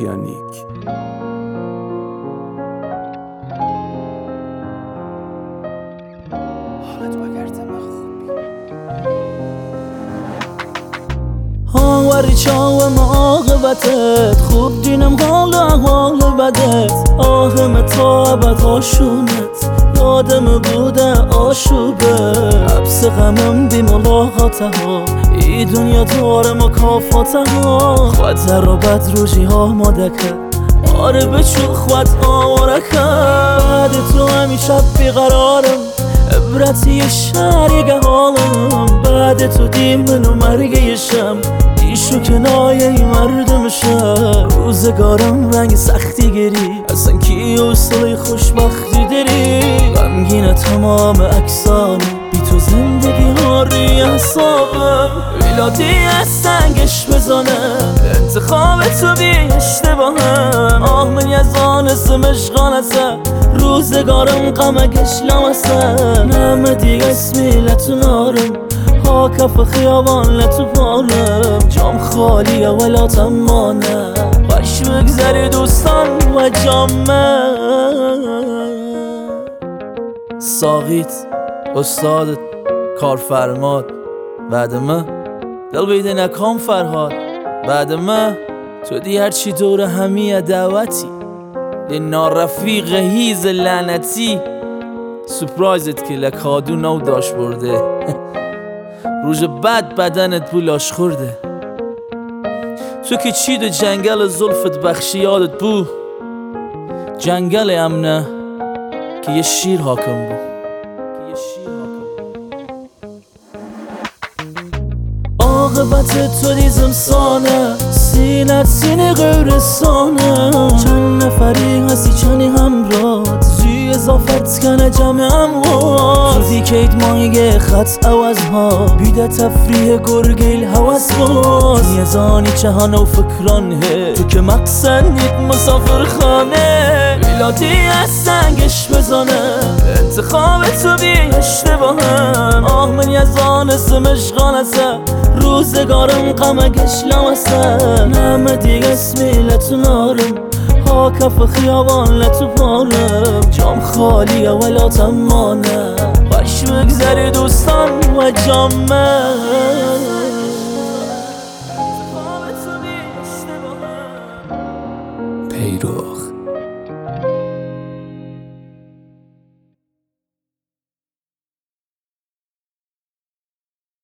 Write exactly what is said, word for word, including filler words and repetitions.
احیانیک. هاوری چاوم عاقبتت خوب دینم حال حال بدت آهم تا ابد آشونت یادم بوده آشوبه حبس غمم بی ملاقاته ها ای دنیا داره مکافاته ها خود رو بد روژی ها مادکه آره بچو خود آرکه بعد تو همیشه بیقرارم عبرتی شریک حالم بعد تو دیمن و مرگیشم ایشو کنایه ای مردمشم روزگارم رنگ سختی گیری اصلا کی حوصله خوشبختی داری غمگین تمام اکسانه بی تو زندگی ها روی حسابم ویلاتی از سنگش بزنه انتخاب تو بی اشتباهم آه من یزانستم اشغانسه روزگارم قمگش لامسه نمه دیگه اسمی لتونارم ها کف خیابان لتو پارم جام خالیه ولا تمانه خوش بگذری دوستان و جامه ساقیت استادت کارفرماد بعد ما دل بیده نکام فرهاد بعد ما تو دی هرچی دور همیه دعوتی دی نارفیق هیز لعنتی سپرایزت که لکادو نو داشت برده روز بعد بدنت بولاش خورده تو که چید جنگل زلفت بخشی یادت بو جنگل امنه که یه شیر حاکم بو عاقبت تو دیزم سانه سینت سینه غیرستانه چند نفری هستی چنی همراه زی اضافت کنه جمع اموات تو دیکید مایه خط عوض ها بیده تفریح گرگیل حوض باز میزانی چهانه و فکرانه تو که مقصد نید مسافر خانه ویلاتی از سنگش بزنه انتخاب تو بی اشتباهم آه من یزانستم اشغانسه روزگارم قمگش لامسه نمه دیگه اسمی لتونارم ها کف خیابان لتو پارم جام خالیه ولا تمانه خوش بگذری دوستان و جامه